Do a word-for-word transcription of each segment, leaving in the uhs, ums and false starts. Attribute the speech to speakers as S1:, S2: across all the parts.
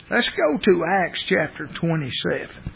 S1: Let's go to Acts chapter twenty-seven.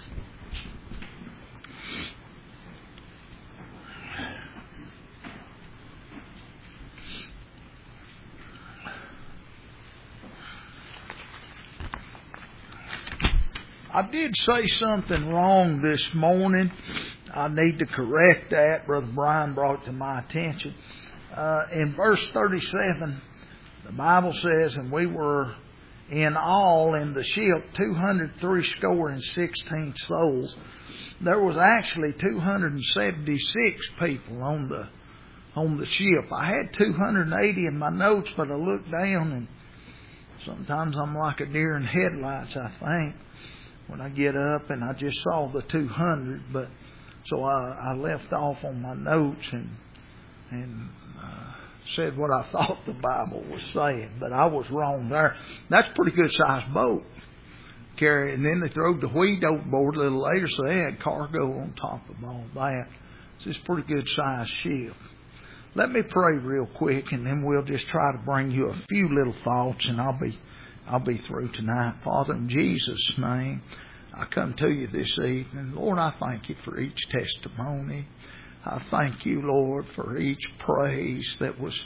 S1: I did say something wrong this morning. I need to correct that. Brother Brian brought it to my attention. Uh, in verse thirty-seven, the Bible says, and we were in all in the ship two hundred three score and sixteen souls. There was actually two hundred seventy-six people on the on the ship. I had two hundred eighty in my notes, but I looked down and sometimes I'm like a deer in headlights, I think, when I get up and I just saw the two hundred. But so I, I left off on my notes and and uh, said what I thought the Bible was saying, but I was wrong there. That's a pretty good sized boat. Carry, and then they throwed the wheat overboard a little later, so they had cargo on top of all that. So it's a pretty good sized ship. Let me pray real quick, and then we'll just try to bring you a few little thoughts, and I'll be I'll be through tonight. Father, in Jesus' name, I come to you this evening. Lord, I thank you for each testimony. I thank you, Lord, for each praise that was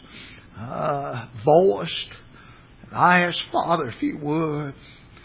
S1: uh, voiced. And I ask, Father, if you would,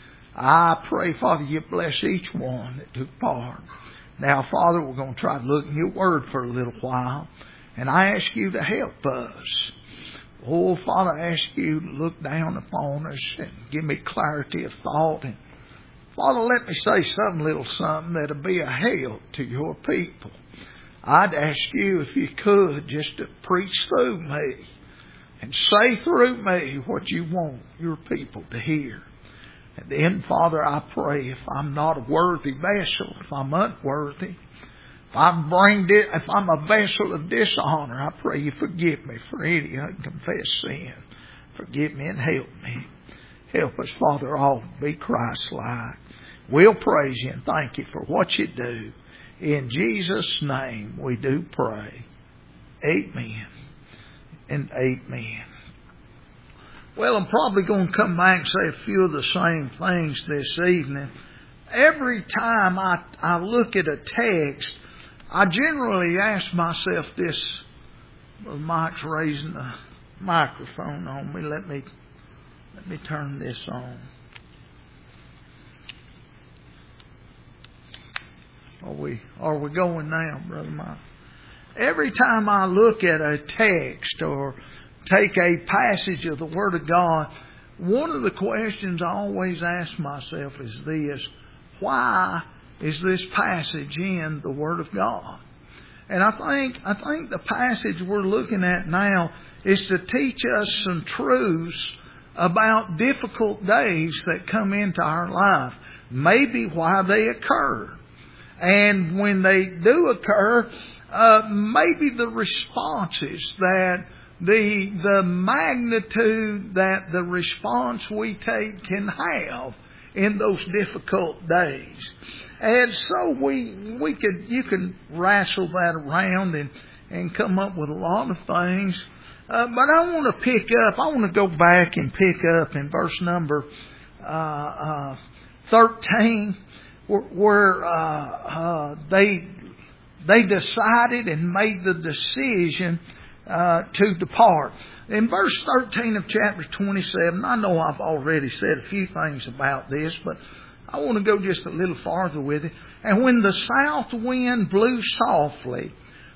S1: I pray, Father, you bless each one that took part. Now, Father, we're going to try to look in your word for a little while. And I ask you to help us. Oh, Father, I ask you to look down upon us and give me clarity of thought. And Father, let me say some little something that'll be a help to your people. I'd ask you, if you could, just to preach through me and say through me what you want your people to hear. And then, Father, I pray if I'm not a worthy vessel, if I'm unworthy, if I'm, bring if I'm a vessel of dishonor, I pray you forgive me for any unconfessed sin. Forgive me and help me. Help us, Father, all to be Christ-like. We'll praise you and thank you for what you do. In Jesus' name we do pray. Amen and amen. Well, I'm probably going to come back and say a few of the same things this evening. Every time I, I look at a text, I generally ask myself this. Well, Mike's raising the microphone on me. Let me let me turn this on. Are we are we going now, Brother Mike? Every time I look at a text or take a passage of the Word of God, one of the questions I always ask myself is this: why is this passage in the Word of God? And I think I think the passage we're looking at now is to teach us some truths about difficult days that come into our life, maybe why they occur. And when they do occur, uh, maybe the responses that the the magnitude that the response we take can have in those difficult days. And so we we could you can wrestle that around and, and come up with a lot of things. Uh, but I want to pick up, I want to go back and pick up in verse number uh, uh, thirteen, where, where uh, uh, they they decided and made the decision uh, to depart. In verse thirteen of chapter twenty-seven, I know I've already said a few things about this, but I want to go just a little farther with it. And when the south wind blew softly,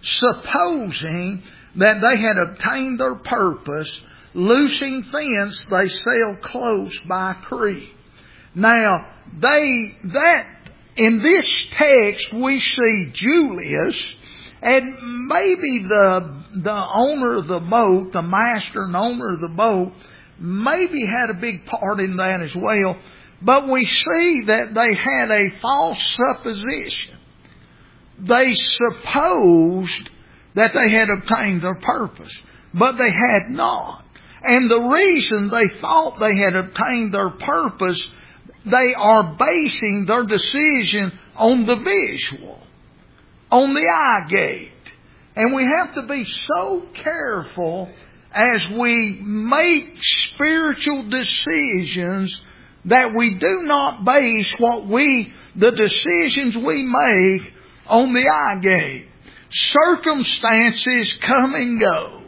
S1: supposing that they had obtained their purpose, loosing thence they sailed close by Crete. Now, they that in this text we see Julius, and maybe the the owner of the boat, the master and owner of the boat, maybe had a big part in that as well. But we see that they had a false supposition. They supposed that they had obtained their purpose, but they had not. And the reason they thought they had obtained their purpose, they are basing their decision on the visual, on the eye gate. And we have to be so careful as we make spiritual decisions that we do not base what we, the decisions we make on the eye gate. Circumstances come and go.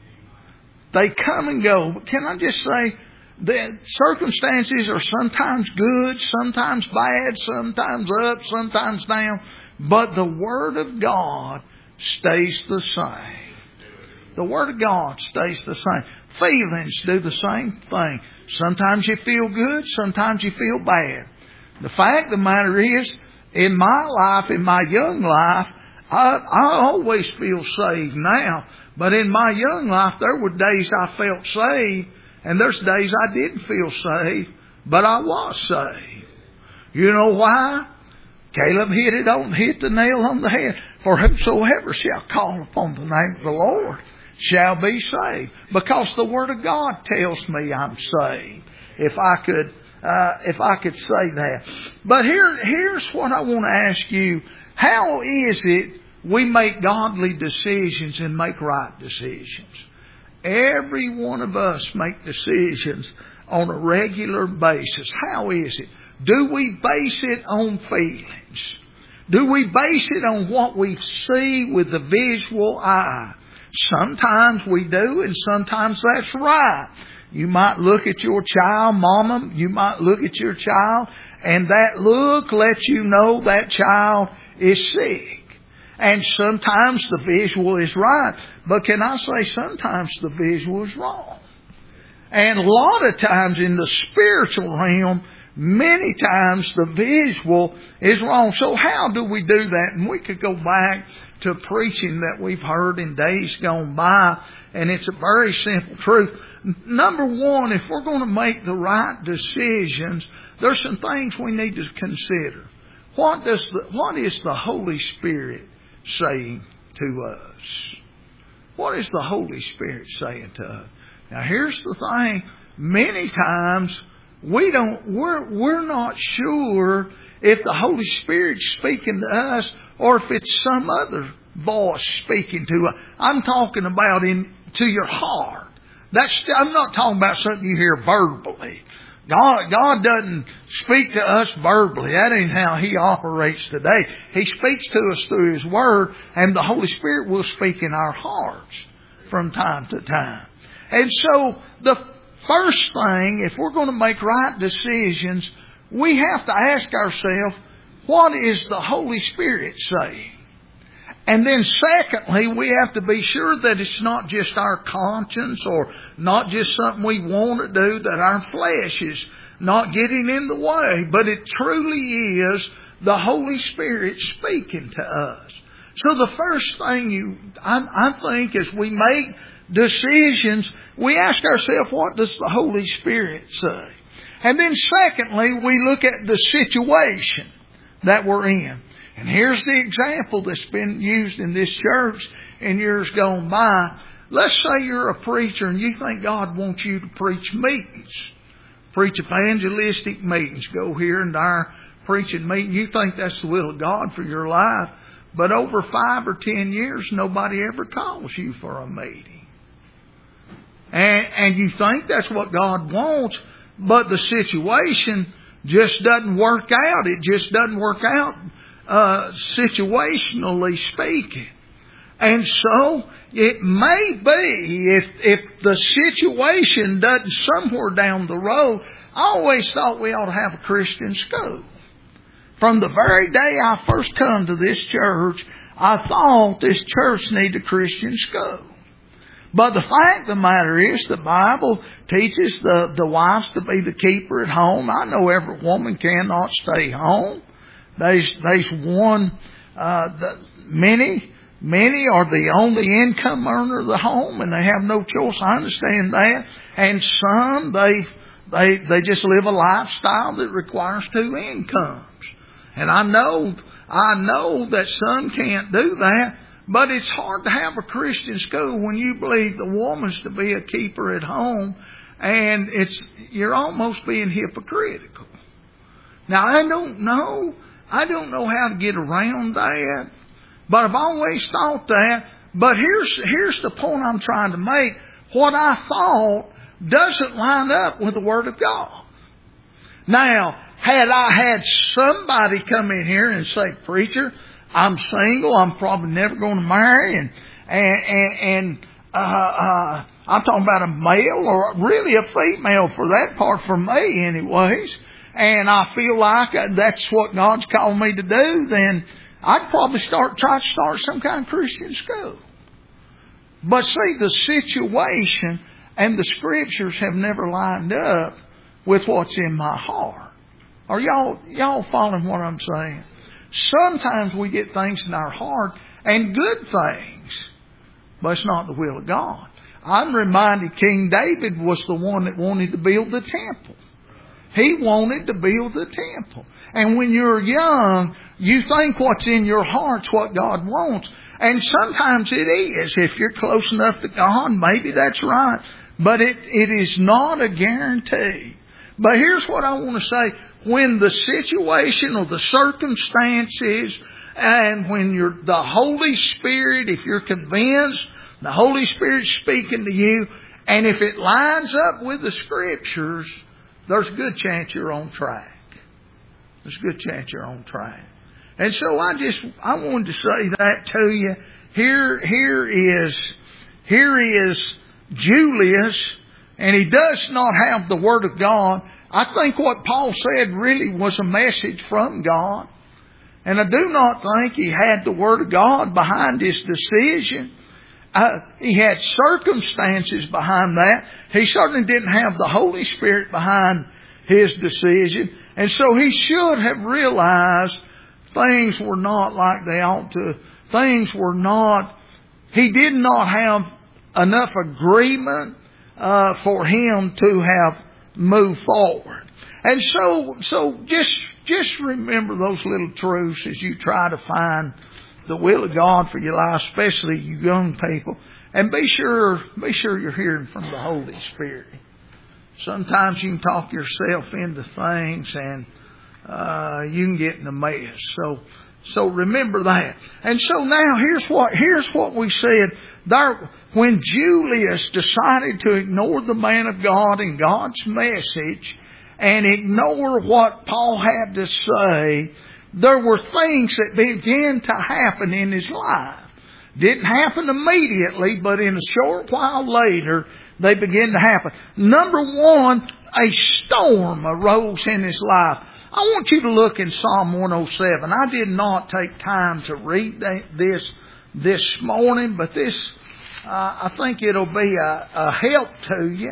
S1: They come and go. But can I just say that circumstances are sometimes good, sometimes bad, sometimes up, sometimes down. But the Word of God stays the same. The Word of God stays the same. Feelings do the same thing. Sometimes you feel good, sometimes you feel bad. The fact of the matter is, in my life, in my young life, I, I always feel saved now. But in my young life, there were days I felt saved, and there's days I didn't feel saved, but I was saved. You know why? Caleb hit it on, hit the nail on the head. For whosoever shall call upon the name of the Lord shall be saved. Because the Word of God tells me I'm saved. If I could, uh, if I could say that. But here, here's what I want to ask you. How is it we make godly decisions and make right decisions? Every one of us make decisions on a regular basis. How is it? Do we base it on feelings? Do we base it on what we see with the visual eye? Sometimes we do, and sometimes that's right. You might look at your child, mama, you might look at your child, and that look lets you know that child is sick. And sometimes the visual is right. But can I say sometimes the visual is wrong? And a lot of times in the spiritual realm, many times the visual is wrong. So how do we do that? And we could go back to preaching that we've heard in days gone by. And it's a very simple truth. Number one, if we're going to make the right decisions, there's some things we need to consider. What does the, what is the Holy Spirit saying to us? What is the Holy Spirit saying to us? Now here's the thing. Many times we don't, we're, we're not sure if the Holy Spirit's speaking to us or if it's some other voice speaking to us. I'm talking about in, to your heart. That's, I'm not talking about something you hear verbally. God, God doesn't speak to us verbally. That ain't how He operates today. He speaks to us through His Word, and the Holy Spirit will speak in our hearts from time to time. And so the first thing, if we're going to make right decisions, we have to ask ourselves, what is the Holy Spirit saying? And then secondly, we have to be sure that it's not just our conscience or not just something we want to do, that our flesh is not getting in the way, but it truly is the Holy Spirit speaking to us. So the first thing you, I, I think as we make decisions, we ask ourselves, what does the Holy Spirit say? And then secondly, we look at the situation that we're in. And here's the example that's been used in this church in years gone by. Let's say you're a preacher and you think God wants you to preach meetings. Preach evangelistic meetings. Go here and there, preaching meeting. You think that's the will of God for your life. But over five or ten years, nobody ever calls you for a meeting. And, and you think that's what God wants, but the situation just doesn't work out. It just doesn't work out. Uh, situationally speaking. And so it may be if if the situation doesn't somewhere down the road. I always thought we ought to have a Christian school. From the very day I first come to this church, I thought this church needed a Christian school. But the fact of the matter is, the Bible teaches the, the wives to be the keeper at home. I know every woman cannot stay home. There's, there's one, uh, the, many, many are the only income earner of the home and they have no choice. I understand that. And some, they, they, they just live a lifestyle that requires two incomes. And I know, I know that some can't do that, but it's hard to have a Christian school when you believe the woman's to be a keeper at home, and it's, you're almost being hypocritical. Now I don't know. I don't know how to get around that, but I've always thought that. But here's, here's the point I'm trying to make. What I thought doesn't line up with the Word of God. Now, had I had somebody come in here and say, preacher, I'm single, I'm probably never going to marry, and, and, and, and uh, uh, I'm talking about a male or really a female for that part, for me anyways, and I feel like that's what God's called me to do, then I'd probably start try to start some kind of Christian school. But see, the situation and the Scriptures have never lined up with what's in my heart. Are y'all y'all following what I'm saying? Sometimes we get things in our heart and good things, but it's not the will of God. I'm reminded King David was the one that wanted to build the temple. He wanted to build the temple. And when you're young, you think what's in your heart's what God wants. And sometimes it is. If you're close enough to God, maybe that's right. But it, it is not a guarantee. But here's what I want to say. When the situation or the circumstances, and when you're the Holy Spirit, if you're convinced the Holy Spirit's speaking to you, and if it lines up with the Scriptures, there's a good chance you're on track. There's a good chance you're on track. And so I just, I wanted to say that to you. Here, here is, here is Julius, and he does not have the Word of God. I think what Paul said really was a message from God. And I do not think he had the Word of God behind his decision. Uh, he had circumstances behind that. He certainly didn't have the Holy Spirit behind his decision. And so he should have realized things were not like they ought to. Things were not, he did not have enough agreement uh, for him to have moved forward. And so, so just, just remember those little truths as you try to find the will of God for your life, especially you young people. And be sure, be sure you're hearing from the Holy Spirit. Sometimes you can talk yourself into things, and uh, you can get in a mess. So, so remember that. And so now here's what here's what we said. There, when Julius decided to ignore the man of God and God's message, and ignore what Paul had to say, there were things that began to happen in his life. Didn't happen immediately, but in a short while later, they began to happen. Number one, a storm arose in his life. I want you to look in Psalm one oh seven. I did not take time to read this this morning, but this, uh, I think it'll be a, a help to you.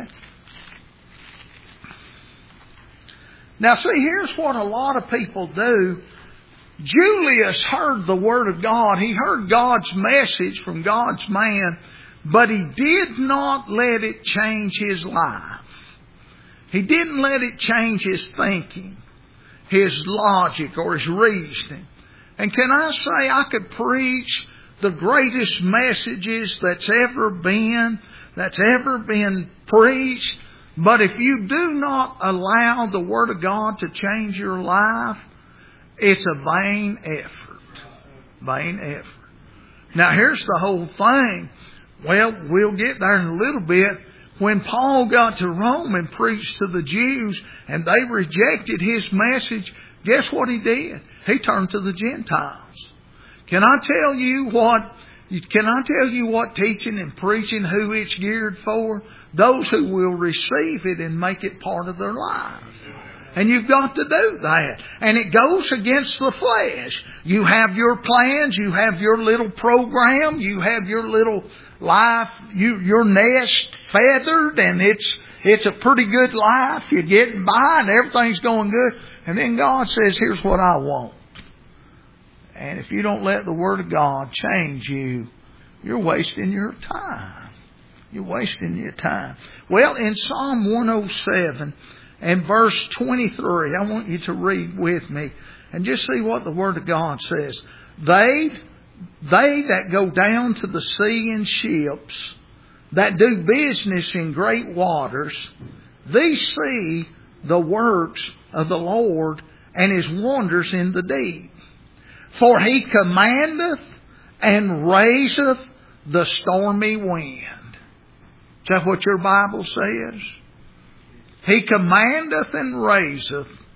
S1: Now see, here's what a lot of people do. Julius heard the Word of God. He heard God's message from God's man, but he did not let it change his life. He didn't let it change his thinking, his logic, or his reasoning. And can I say, I could preach the greatest messages that's ever been, that's ever been preached, but if you do not allow the Word of God to change your life, it's a vain effort. Vain effort. Now here's the whole thing. Well, we'll get there in a little bit. When Paul got to Rome and preached to the Jews and they rejected his message, guess what he did? He turned to the Gentiles. Can I tell you what, can I tell you what teaching and preaching, who it's geared for? Those who will receive it and make it part of their lives. And you've got to do that. And it goes against the flesh. You have your plans. You have your little program. You have your little life, you, your nest feathered. And it's it's a pretty good life. You're getting by and everything's going good. And then God says, here's what I want. And if you don't let the Word of God change you, you're wasting your time. You're wasting your time. Well, in Psalm one oh seven... and verse twenty-three, I want you to read with me and just see what the Word of God says. They, they that go down to the sea in ships, that do business in great waters, these see the works of the Lord and His wonders in the deep. For He commandeth and raiseth the stormy wind. Is that what your Bible says? He commandeth and raiseth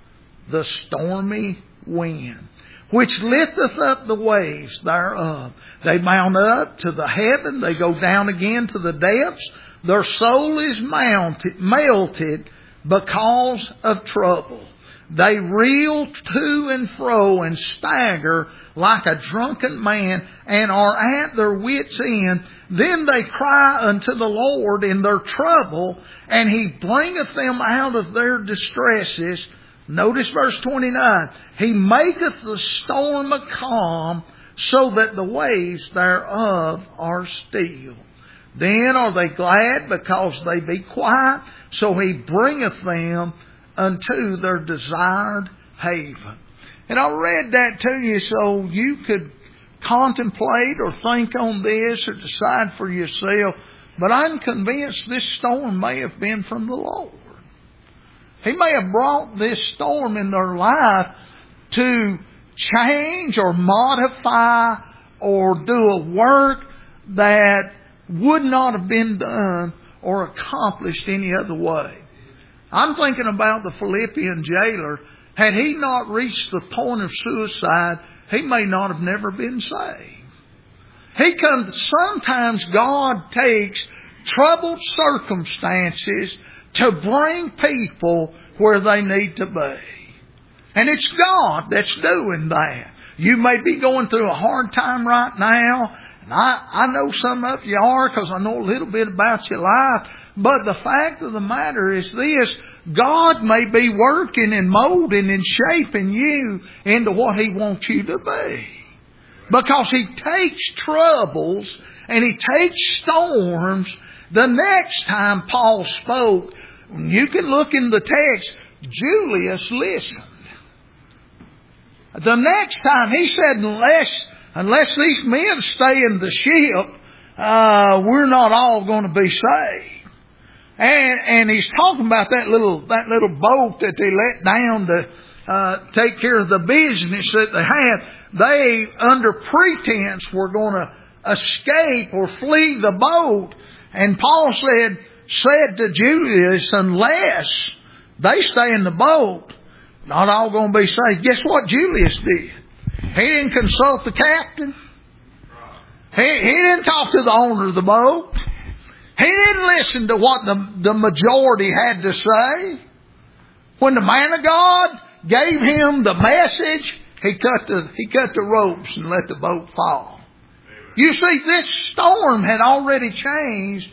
S1: the stormy wind, which lifteth up the waves thereof. They mount up to the heaven, they go down again to the depths. Their soul is mounted, melted because of trouble. They reel to and fro and stagger like a drunken man, and are at their wits' end. Then they cry unto the Lord in their trouble, and He bringeth them out of their distresses. Notice verse twenty-nine. He maketh the storm a calm, so that the waves thereof are still. Then are they glad because they be quiet, so He bringeth them unto their desired haven. And I read that to you so you could contemplate or think on this or decide for yourself. But I'm convinced this storm may have been from the Lord. He may have brought this storm in their life to change or modify or do a work that would not have been done or accomplished any other way. I'm thinking about the Philippian jailer. Had he not reached the point of suicide, he may not have never been saved. He comes, sometimes God takes troubled circumstances to bring people where they need to be. And it's God that's doing that. You may be going through a hard time right now. And I, I know some of you are, because I know a little bit about your life. But the fact of the matter is this: God may be working and molding and shaping you into what He wants you to be. Because He takes troubles and He takes storms. The next time Paul spoke, you can look in the text, Julius listened. The next time he said, unless unless these men stay in the ship, uh, we're not all going to be saved. And and he's talking about that little that little boat that they let down to uh, take care of the business that they had. They, under pretense, were going to escape or flee the boat. And Paul said said to Julius, unless they stay in the boat, not all going to be saved. Guess what Julius did? He didn't consult the captain. He, he didn't talk to the owner of the boat. He didn't listen to what the, the majority had to say. When the man of God gave him the message, he cut the, he cut the ropes and let the boat fall. You see, this storm had already changed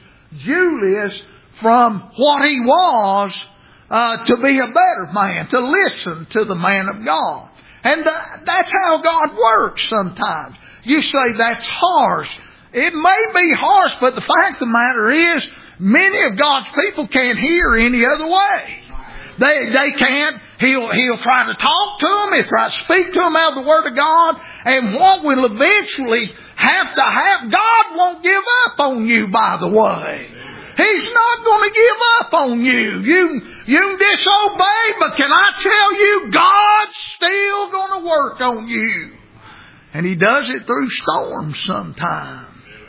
S1: Julius from what he was uh, to be a better man, to listen to the man of God. And the, that's how God works sometimes. You say that's harsh. It may be harsh, but the fact of the matter is, many of God's people can't hear any other way. They they can't. He'll he'll try to talk to them. He'll try to speak to them out of the Word of God. And what will eventually have to happen, God won't give up on you, by the way. He's not going to give up on you. You, you can disobey, but can I tell you, God's still going to work on you. And He does it through storms sometimes.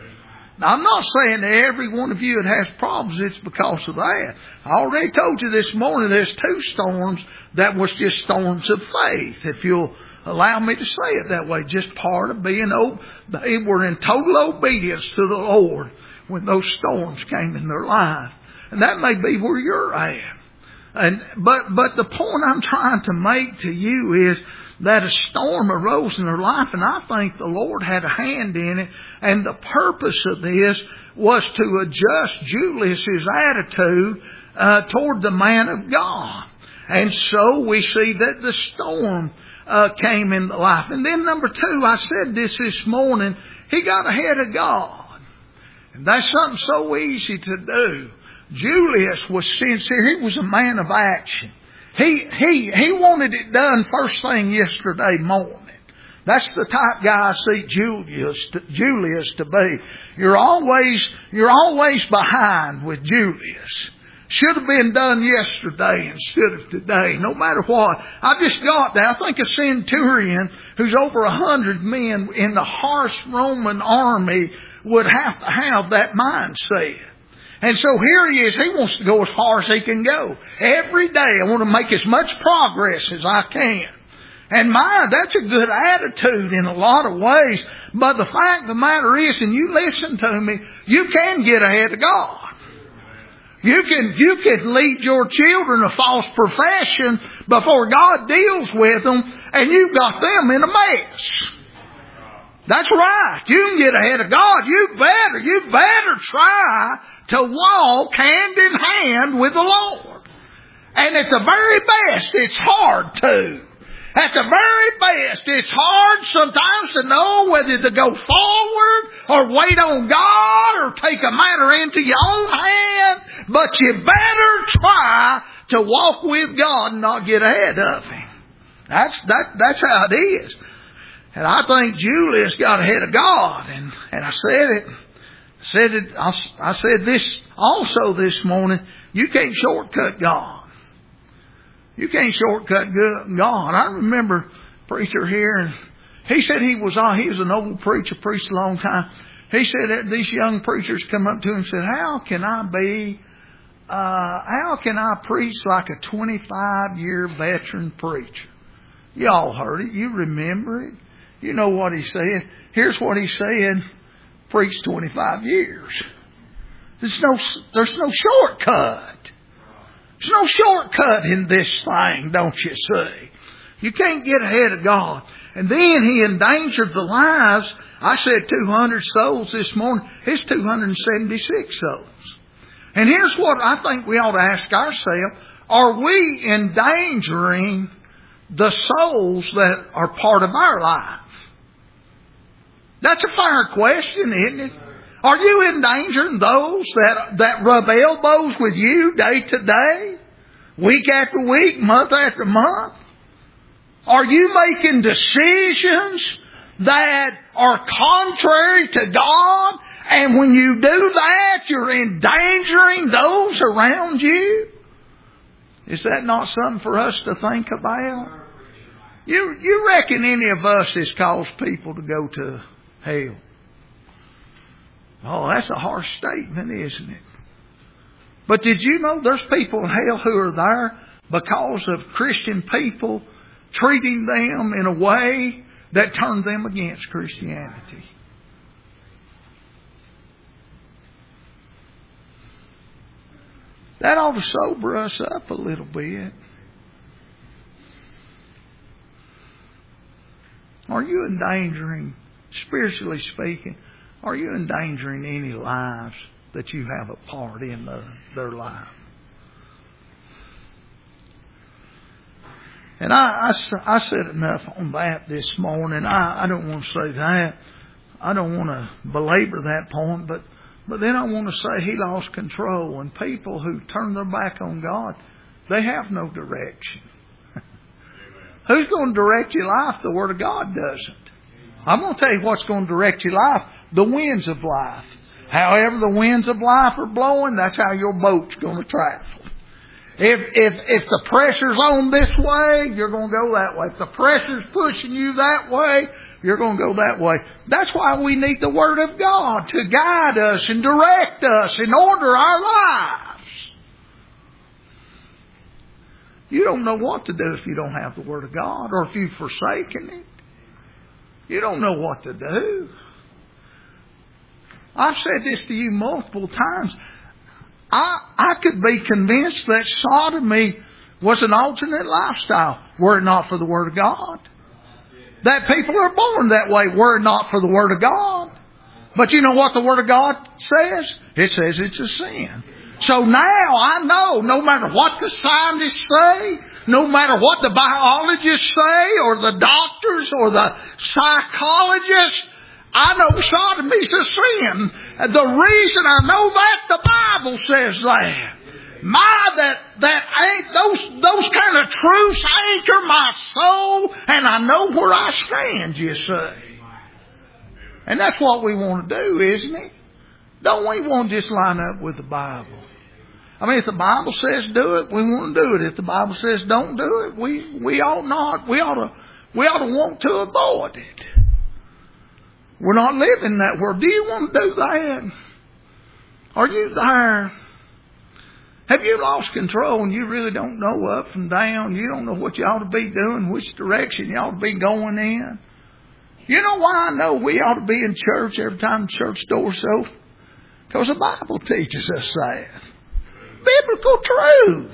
S1: Now, I'm not saying that every one of you that has problems, it's because of that. I already told you this morning there's two storms that was just storms of faith, if you'll allow me to say it that way. Just part of being, they were in total obedience to the Lord when those storms came in their life. And that may be where you're at. And but but the point I'm trying to make to you is that a storm arose in their life, and I think the Lord had a hand in it. And the purpose of this was to adjust Julius's attitude uh, toward the man of God. And so we see that the storm uh, came in the life. And then number two, I said this this morning, he got ahead of God. And that's something so easy to do. Julius was sincere. He was a man of action. He he he wanted it done first thing yesterday morning. That's the type guy I see Julius to, Julius to be. You're always you're always behind with Julius. Should have been done yesterday instead of today, no matter what. I just got there. I think a centurion who's over a hundred men in the harsh Roman army would have to have that mindset. And so here he is. He wants to go as far as he can go. Every day I want to make as much progress as I can. And my, that's a good attitude in a lot of ways. But the fact of the matter is, and you listen to me, you can get ahead of God. You can, you can lead your children a false profession before God deals with them, and you've got them in a mess. That's right. You can get ahead of God. You better, you better try to walk hand in hand with the Lord. And at the very best, it's hard to. At the very best, it's hard sometimes to know whether to go forward or wait on God or take a matter into your own hand. But you better try to walk with God and not get ahead of Him. That's, that, that's how it is. And I think Julius got ahead of God. And, and I said it, said it, I, I said this also this morning. You can't shortcut God. You can't shortcut God. I remember a preacher here, and he said he was on, he was an old preacher, preached a long time. He said that these young preachers come up to him and said, how can I be, uh, how can I preach like a twenty-five year veteran preacher? Y'all heard it. You remember it. You know what he said. Here's what he said. Preach twenty-five years. There's no, there's no shortcut. There's no shortcut in this thing, don't you see? You can't get ahead of God. And then he endangered the lives. I said two hundred souls this morning. It's two hundred seventy-six souls. And here's what I think we ought to ask ourselves. Are we endangering the souls that are part of our life? That's a fair question, isn't it? Are you endangering those that, that rub elbows with you day to day, week after week, month after month? Are you making decisions that are contrary to God? And when you do that, you're endangering those around you? Is that not something for us to think about? You, you reckon any of us has caused people to go to hell? Oh, that's a harsh statement, isn't it? But did you know there's people in hell who are there because of Christian people treating them in a way that turned them against Christianity? That ought to sober us up a little bit. Are you endangering, spiritually speaking, are you endangering any lives that you have a part in their, their life? And I, I, I said enough on that this morning. I, I don't want to say that. I don't want to belabor that point, but, but then I want to say he lost control. And people who turn their back on God, they have no direction. Who's going to direct your life? The Word of God doesn't. I'm going to tell you what's going to direct your life. The winds of life. However the winds of life are blowing, that's how your boat's going to travel. If, if, if the pressure's on this way, you're going to go that way. If the pressure's pushing you that way, you're going to go that way. That's why we need the Word of God to guide us and direct us and order our lives. You don't know what to do if you don't have the Word of God, or if you've forsaken it. You don't know what to do. I've said this to you multiple times. I, I could be convinced that sodomy was an alternate lifestyle were it not for the Word of God. That people are born that way were it not for the Word of God. But you know what the Word of God says? It says it's a sin. So now I know, no matter what the scientists say, no matter what the biologists say, or the doctors, or the psychologists, I know sodomy's a sin. The reason I know that, the Bible says that. My, that, that ain't, those, those kind of truths anchor my soul, and I know where I stand, you see. And that's what we want to do, isn't it? Don't we want to just line up with the Bible? I mean, if the Bible says do it, we want to do it. If the Bible says don't do it, we, we ought not. We ought to, we ought to want to avoid it. We're not living that world. Do you want to do that? Are you there? Have you lost control and you really don't know up from down? You don't know what you ought to be doing, which direction you ought to be going in? You know why I know we ought to be in church every time the church door's open? Because the Bible teaches us that. Biblical truth.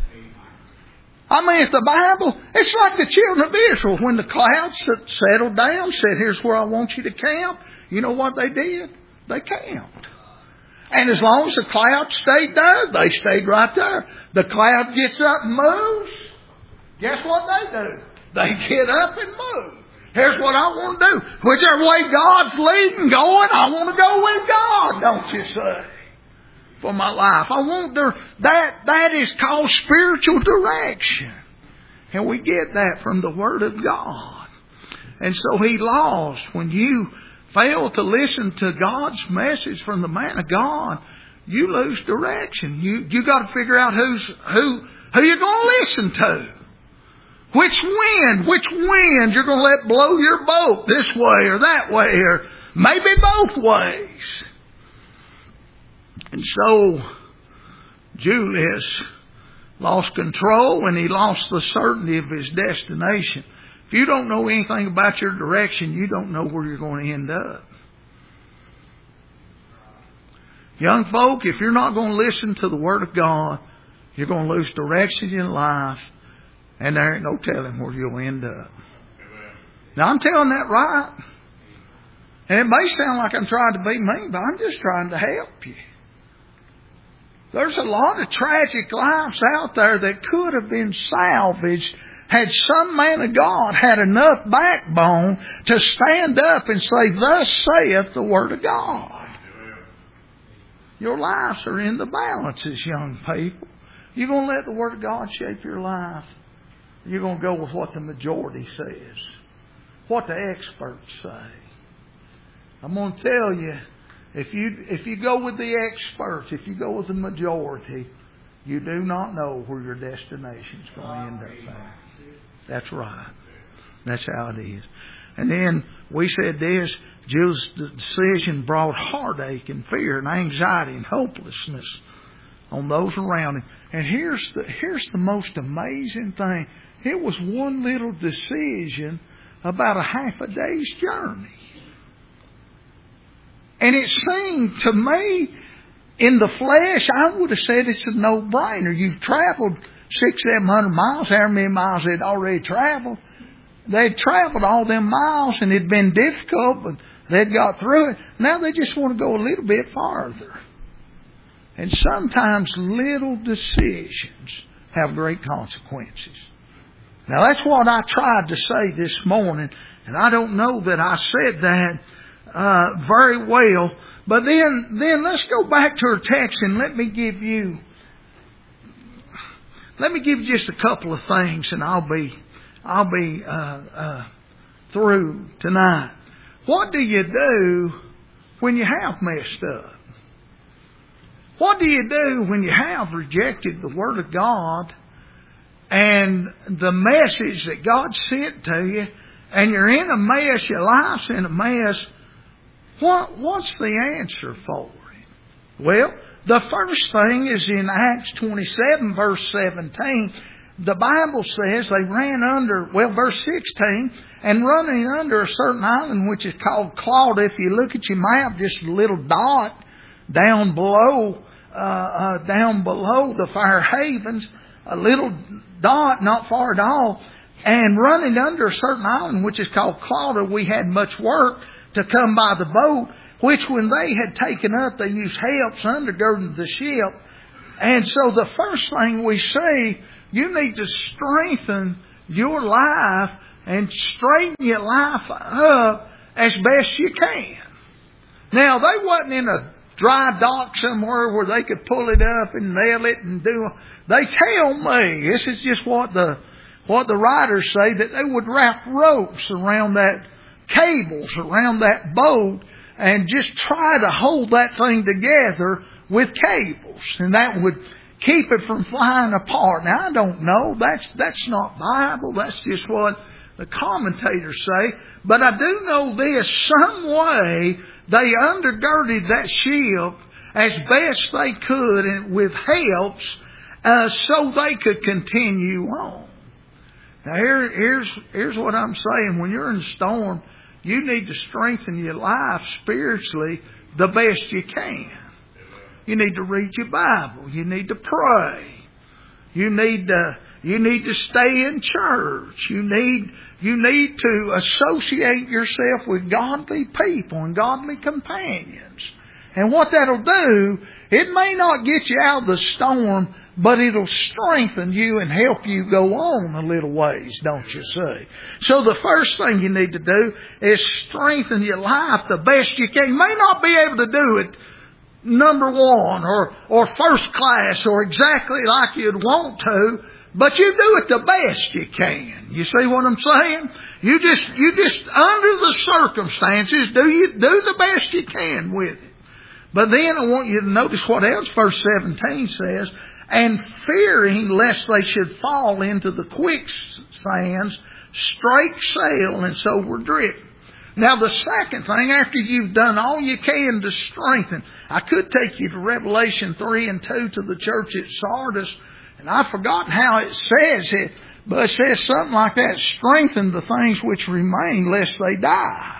S1: I mean, if the Bible, it's like the children of Israel when the clouds settled down, said, here's where I want you to camp. You know what they did? They camped. And as long as the cloud stayed there, they stayed right there. The cloud gets up and moves. Guess what they do? They get up and move. Here's what I want to do. Whichever way God's leading, going, I want to go with God, don't you say? For my life. I want there, that, that is called spiritual direction. And we get that from the Word of God. And so He lost when you fail to listen to God's message from the man of God, you lose direction. You you got to figure out who's who who you're going to listen to. Which wind, which wind you're going to let blow your boat this way or that way or maybe both ways. And so Julius lost control and he lost the certainty of his destination. If you don't know anything about your direction, you don't know where you're going to end up. Young folk, if you're not going to listen to the Word of God, you're going to lose direction in life, and there ain't no telling where you'll end up. Now, I'm telling that right. And it may sound like I'm trying to be mean, but I'm just trying to help you. There's a lot of tragic lives out there that could have been salvaged had some man of God had enough backbone to stand up and say, thus saith the Word of God. Your lives are in the balances, young people. You're going to let the Word of God shape your life. You're going to go with what the majority says. What the experts say. I'm going to tell you, if you, if you go with the experts, if you go with the majority, you do not know where your destination is going to end up at. That's right. That's how it is. And then we said this, Jill's decision brought heartache and fear and anxiety and hopelessness on those around him. And here's the, here's the most amazing thing. It was one little decision about a half a day's journey. And it seemed to me, in the flesh, I would have said it's a no-brainer. You've traveled six, seven hundred miles, however many miles they'd already traveled. They'd traveled all them miles and it'd been difficult, but they'd got through it. Now they just want to go a little bit farther. And sometimes little decisions have great consequences. Now that's what I tried to say this morning, and I don't know that I said that uh, very well. But then, then let's go back to our text and let me give you, let me give you just a couple of things, and I'll be, I'll be uh, uh, through tonight. What do you do when you have messed up? What do you do when you have rejected the Word of God and the message that God sent to you, and you're in a mess, your life's in a mess? What, what's the answer for it? Well, the first thing is in Acts twenty-seven, verse seventeen. The Bible says they ran under, well, verse sixteen, and running under a certain island which is called Clauda. If you look at your map, just a little dot down below, uh, uh, down below the Fire Havens, a little dot, not far at all. And running under a certain island which is called Clauda, we had much work to come by the boat, which when they had taken up, they used helps undergirding the ship. And so the first thing we see, you need to strengthen your life and straighten your life up as best you can. Now, they wasn't in a dry dock somewhere where they could pull it up and nail it and do. They tell me, this is just what the what the writers say, that they would wrap ropes around that, cables around that boat, and just try to hold that thing together with cables, and that would keep it from flying apart. Now, I don't know. That's that's not Bible. That's just what the commentators say. But I do know this: some way they undergirded that ship as best they could and with helps uh, so they could continue on. Now here, here's, here's what I'm saying. When you're in a storm, you need to strengthen your life spiritually the best you can. You need to read your Bible. You need to pray. You need to, you need to stay in church. You need, you need to associate yourself with godly people and godly companions. And what that'll do, it may not get you out of the storm, but it'll strengthen you and help you go on a little ways, don't you see? So the first thing you need to do is strengthen your life the best you can. You may not be able to do it number one or, or first class or exactly like you'd want to, but you do it the best you can. You see what I'm saying? You just, you just, under the circumstances, do you, do the best you can with it. But then I want you to notice what else verse seventeen says, and fearing lest they should fall into the quicksands, strake sail, and so were driven. Now the second thing, after you've done all you can to strengthen, I could take you to Revelation three and two to the church at Sardis, and I've forgotten how it says it, but it says something like that, strengthen the things which remain lest they die.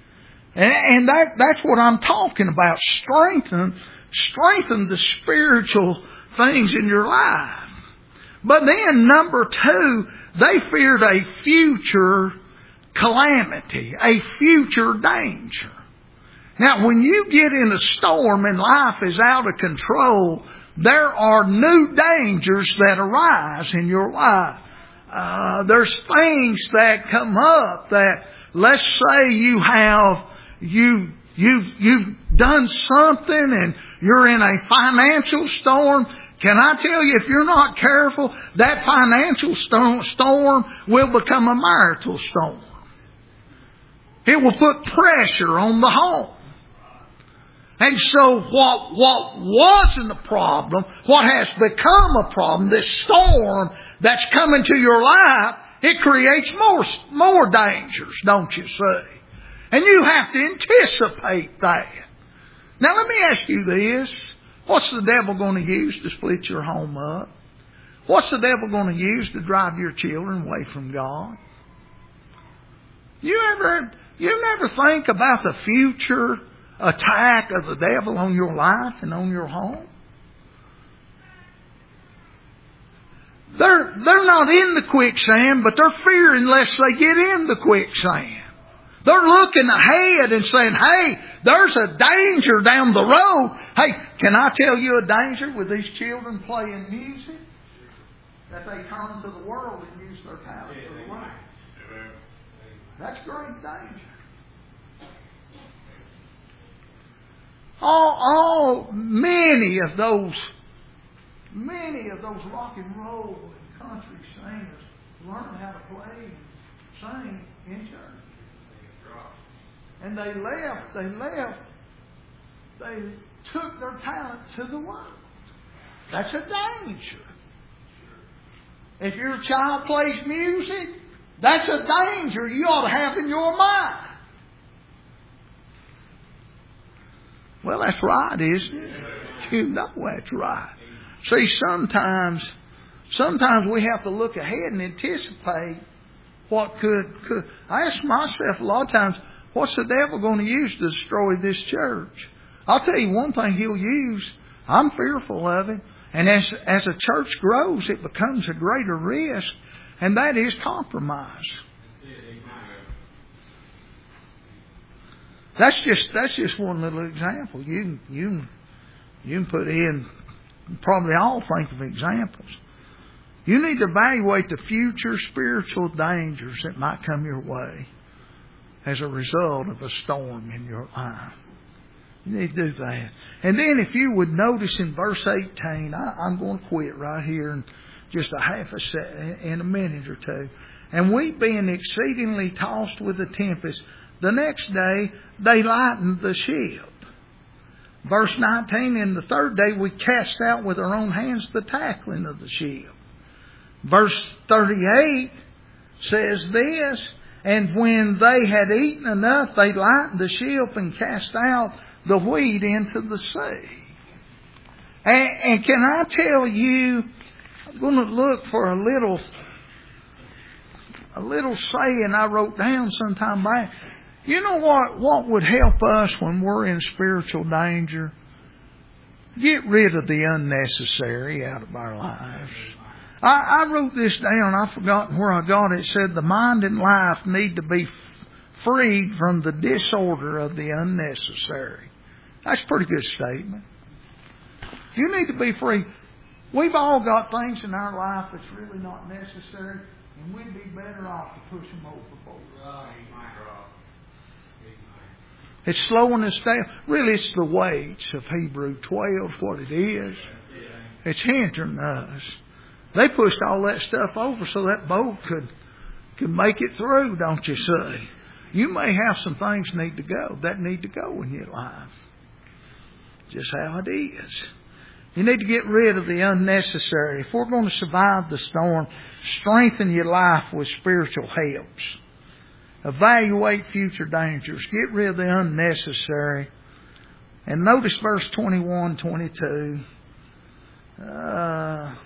S1: And that, that's what I'm talking about. Strengthen, strengthen the spiritual things in your life. But then number two, they feared a future calamity, a future danger. Now when you get in a storm and life is out of control, there are new dangers that arise in your life. Uh, there's things that come up that, let's say you have You, you, you've done something and you're in a financial storm. Can I tell you, if you're not careful, that financial storm, storm will become a marital storm. It will put pressure on the home. And so what, what wasn't a problem, what has become a problem, this storm that's coming to your life, it creates more, more dangers, don't you see? And you have to anticipate that. Now let me ask you this. What's the devil going to use to split your home up? What's the devil going to use to drive your children away from God? You ever, you never think about the future attack of the devil on your life and on your home? They're, they're not in the quicksand, but they're fearing lest they get in the quicksand. They're looking ahead and saying, hey, there's a danger down the road. Hey, can I tell you a danger with these children playing music? That they turn to the world and use their talent for the world. That's great danger. All, all, many of those, many of those rock and roll and country singers learned how to play and sing in church. And they left, they left, they took their talent to the world. That's a danger. If your child plays music, that's a danger you ought to have in your mind. Well, that's right, isn't it? You know that's right. See, sometimes, sometimes we have to look ahead and anticipate what could, could. I ask myself a lot of times, what's the devil going to use to destroy this church? I'll tell you one thing he'll use. I'm fearful of it. And as, as a church grows, it becomes a greater risk. And that is compromise. That's just, that's just one little example. You, you, you can put in, probably all think of examples. You need to evaluate the future spiritual dangers that might come your way as a result of a storm in your life. You need to do that. And then if you would notice in verse eighteen, I, I'm going to quit right here in just a half a second, in a minute or two. And we being exceedingly tossed with a tempest, the next day they lightened the ship. Verse nineteen, in the third day we cast out with our own hands the tackling of the ship. Verse thirty-eight says this, and when they had eaten enough, they lightened the ship and cast out the wheat into the sea. And, and can I tell you, I'm going to look for a little, a little saying I wrote down sometime back. You know what, what would help us when we're in spiritual danger? Get rid of the unnecessary out of our lives. I, I wrote this down. I've forgotten where I got it. It said the mind and life need to be freed from the disorder of the unnecessary. That's a pretty good statement. You need to be free. We've all got things in our life that's really not necessary, and we'd be better off to push them overboard. It's slowing us down. Really, it's the weights of Hebrews twelve, what it is. It's hindering us. They pushed all that stuff over so that boat could, could make it through, don't you see? You may have some things need to go, that need to go in your life. Just how it is. You need to get rid of the unnecessary. If we're going to survive the storm, strengthen your life with spiritual helps. Evaluate future dangers. Get rid of the unnecessary. And notice verse twenty-one, twenty-two. Uh,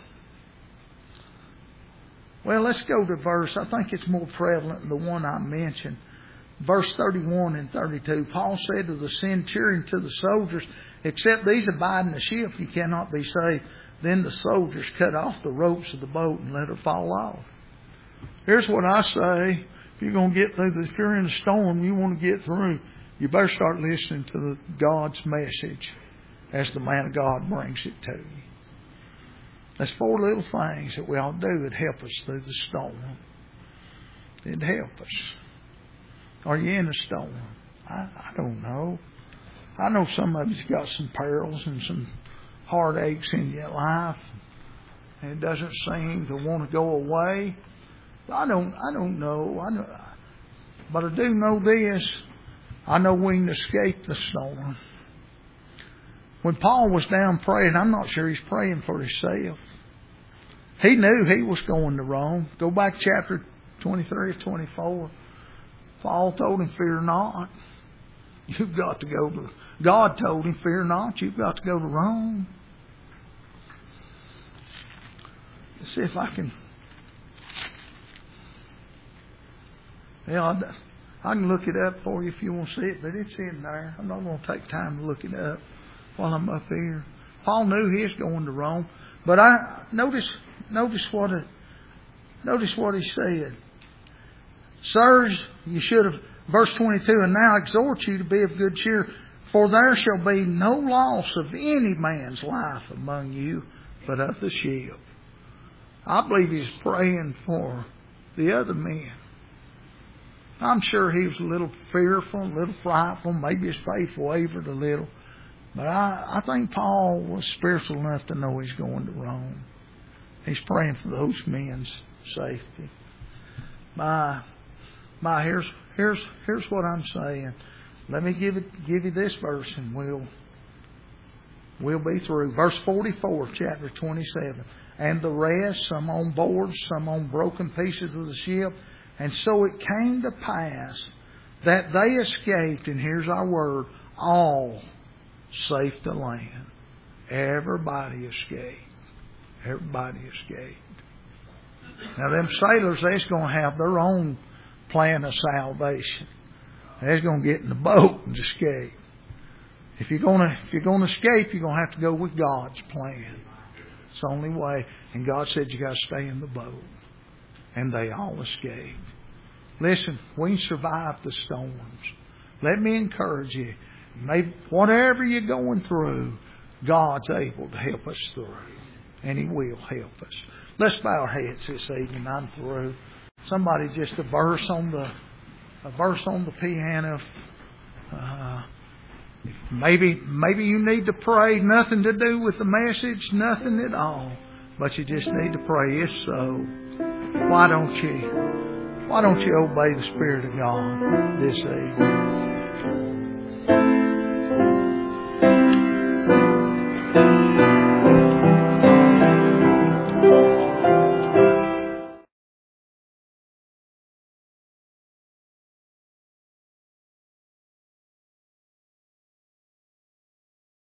S1: well, let's go to verse, I think it's more prevalent than the one I mentioned. Verse thirty-one and thirty-two. Paul said to the centurion, to the soldiers, except these abide in the ship, you cannot be saved. Then the soldiers cut off the ropes of the boat and let her fall off. Here's what I say. If you're going to get through, if you're in a storm, you want to get through, you better start listening to the God's message as the man of God brings it to you. There's four little things that we all do that help us through the storm. It'd help us. Are you in a storm? I, I don't know. I know some of you's got some perils and some heartaches in your life. And it doesn't seem to want to go away. I don't I don't know. I know. But I do know this. I know we can escape the storm. When Paul was down praying, I'm not sure he's praying for himself. He knew he was going to Rome. Go back to chapter twenty-three or twenty-four. Paul told him, fear not. You've got to go to... God told him, fear not. You've got to go to Rome. Let's see if I can... Yeah, I can look it up for you if you want to see it, but it's in there. I'm not going to take time to look it up while I'm up here. Paul knew he was going to Rome, but I notice notice what it, notice what he said. Sirs, you should have, verse twenty-two, and now exhort you to be of good cheer, for there shall be no loss of any man's life among you, but of the ship. I believe he's praying for the other men. I'm sure he was a little fearful, a little frightful. Maybe his faith wavered a little. But I, I think Paul was spiritual enough to know he's going to Rome. He's praying for those men's safety. My, my, here's here's here's what I'm saying. Let me give it give you this verse, and we'll we'll be through. Verse forty-four, chapter twenty-seven. And the rest, some on board, some on broken pieces of the ship. And so it came to pass that they escaped, and here's our word, all safe to land. Everybody escaped. Everybody escaped. Now them sailors, they're going to have their own plan of salvation. They're going to get in the boat and escape. If you're going to, if you're going to escape, you're going to have to go with God's plan. It's the only way. And God said you got to stay in the boat. And they all escaped. Listen, we can survive the storms. Let me encourage you. Maybe whatever you're going through, God's able to help us through. And He will help us. Let's bow our heads this evening. I'm through. Somebody just a verse on the a verse on the piano. Uh, maybe maybe you need to pray. Nothing to do with the message. Nothing at all. But you just need to pray. If so, why don't you, why don't you obey the Spirit of God this evening?